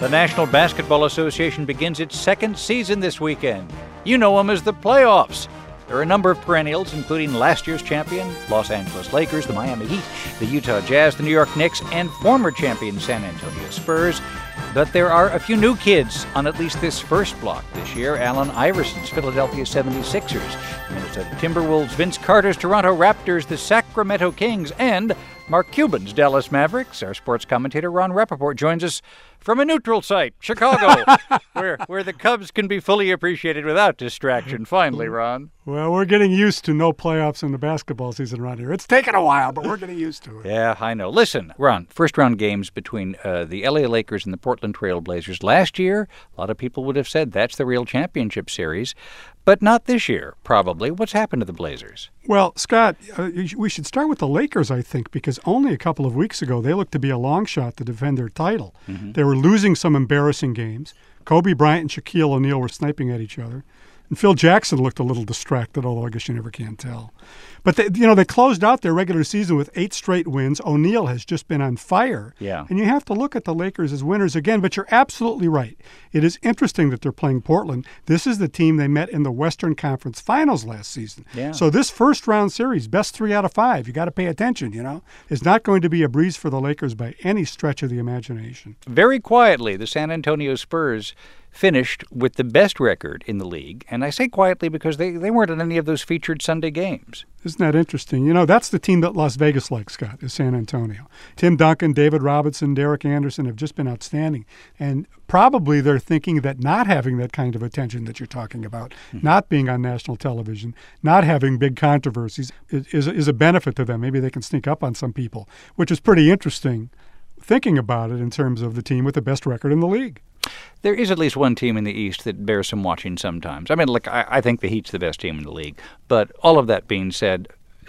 The National Basketball Association begins its second season this weekend. You know them as the playoffs. There are a number of perennials, including last year's champion, Los Angeles Lakers, the Miami Heat, the Utah Jazz, the New York Knicks, and former champion San Antonio Spurs. But there are a few new kids on at least this first block this year. Allen Iverson's Philadelphia 76ers, the Minnesota Timberwolves, Vince Carter's Toronto Raptors, the Sacramento Kings, and Mark Cuban's Dallas Mavericks. Our sports commentator Ron Rappaport joins us from a neutral site, Chicago, where the Cubs can be fully appreciated without distraction. Finally, Ron. Well, we're getting used to no playoffs in the basketball season around here. It's taken a while, but we're getting used to it. Yeah, I know. Listen, Ron, first-round games between the LA Lakers and the Portland Trail Blazers. Last year, a lot of people would have said that's the real championship series, but not this year, probably. What's happened to the Blazers? Well, Scott, we should start with the Lakers, I think, because only a couple of weeks ago they looked to be a long shot to defend their title. Mm-hmm. They were losing some embarrassing games. Kobe Bryant and Shaquille O'Neal were sniping at each other. And Phil Jackson looked a little distracted, although I guess you never can tell. But they closed out their regular season with 8 straight wins. O'Neal has just been on fire. Yeah. And you have to look at the Lakers as winners again, but you're absolutely right. It is interesting that they're playing Portland. This is the team they met in the Western Conference Finals last season. Yeah. So this first-round series, best 3 out of 5, you got to pay attention, It's not going to be a breeze for the Lakers by any stretch of the imagination. Very quietly, the San Antonio Spurs finished with the best record in the league. And I say quietly because they weren't in any of those featured Sunday games. Isn't that interesting? That's the team that Las Vegas likes, Scott, is San Antonio. Tim Duncan, David Robinson, Derek Anderson have just been outstanding. And probably they're thinking that not having that kind of attention that you're talking about, not being on national television, not having big controversies is a benefit to them. Maybe they can sneak up on some people, which is pretty interesting thinking about it in terms of the team with the best record in the league. There is at least one team in the East that bears some watching sometimes. I mean, look, I think the Heat's the best team in the league. But all of that being said,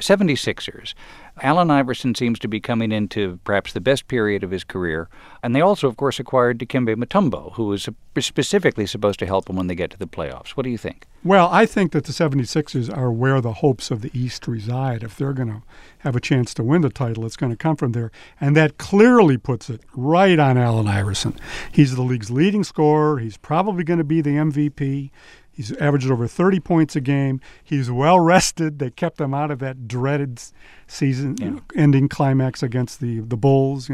76ers. Allen Iverson seems to be coming into perhaps the best period of his career. And they also, of course, acquired Dikembe Mutombo, who is specifically supposed to help them when they get to the playoffs. What do you think? Well, I think that the 76ers are where the hopes of the East reside. If they're going to have a chance to win the title, it's going to come from there. And that clearly puts it right on Allen Iverson. He's the league's leading scorer. He's probably going to be the MVP. He's averaged over 30 points a game. He's well rested. They kept him out of that dreaded season-ending climax against the Bulls,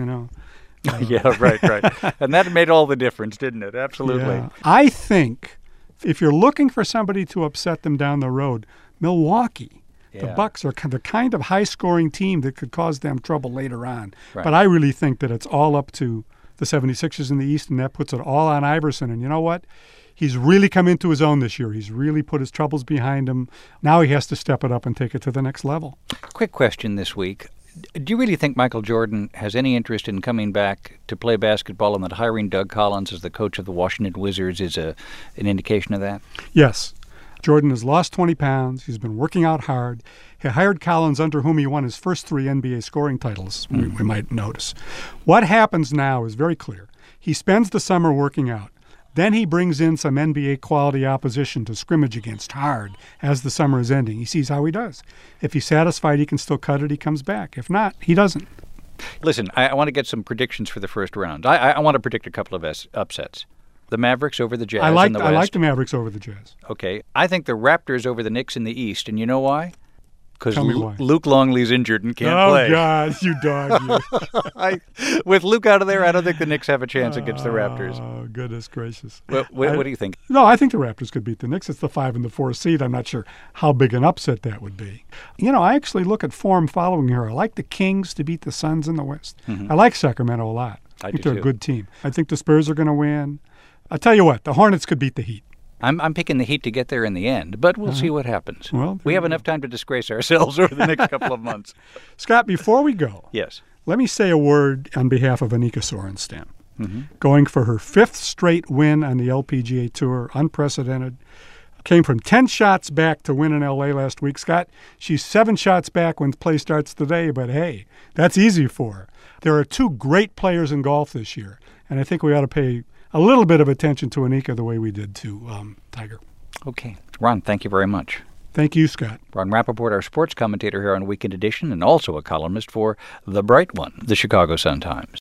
Yeah, right. And that made all the difference, didn't it? Absolutely. Yeah. I think if you're looking for somebody to upset them down the road, Milwaukee. Yeah. The Bucks are the kind of high-scoring team that could cause them trouble later on. Right. But I really think that it's all up to the 76ers in the East, and that puts it all on Iverson. And you know what? He's really come into his own this year. He's really put his troubles behind him. Now he has to step it up and take it to the next level. Quick question this week. Do you really think Michael Jordan has any interest in coming back to play basketball and that hiring Doug Collins as the coach of the Washington Wizards is an indication of that? Yes. Jordan has lost 20 pounds. He's been working out hard. He hired Collins, under whom he won his first 3 NBA scoring titles, we might notice. What happens now is very clear. He spends the summer working out. Then he brings in some NBA-quality opposition to scrimmage against hard as the summer is ending. He sees how he does. If he's satisfied he can still cut it, he comes back. If not, he doesn't. Listen, I want to get some predictions for the first round. I want to predict a couple of upsets. The Mavericks over the Jazz in the West. I like the Mavericks over the Jazz. Okay. I think the Raptors over the Knicks in the East, and you know why? Because why. Luke Longley's injured and can't play. Oh, God, you dog. You. With Luke out of there, I don't think the Knicks have a chance against the Raptors. Oh, goodness gracious. What do you think? No, I think the Raptors could beat the Knicks. It's the 5 and the 4 seed. I'm not sure how big an upset that would be. I actually look at form following here. I like the Kings to beat the Suns in the West. Mm-hmm. I like Sacramento a lot. I think do they're too. A good team. I think the Spurs are going to win. I'll tell you what, the Hornets could beat the Heat. I'm picking the Heat to get there in the end, but we'll see what happens. Well, we have enough time to disgrace ourselves over the next couple of months. Scott, before we go, yes, let me say a word on behalf of Annika Sorenstam. Mm-hmm. Going for her 5th straight win on the LPGA Tour, unprecedented. Came from 10 shots back to win in L.A. last week. Scott, she's 7 shots back when play starts today, but hey, that's easy for her. There are 2 great players in golf this year, and I think we ought to pay a little bit of attention to Annika the way we did to Tiger. Okay. Ron, thank you very much. Thank you, Scott. Ron Rappaport, our sports commentator here on Weekend Edition, and also a columnist for The Bright One, the Chicago Sun-Times.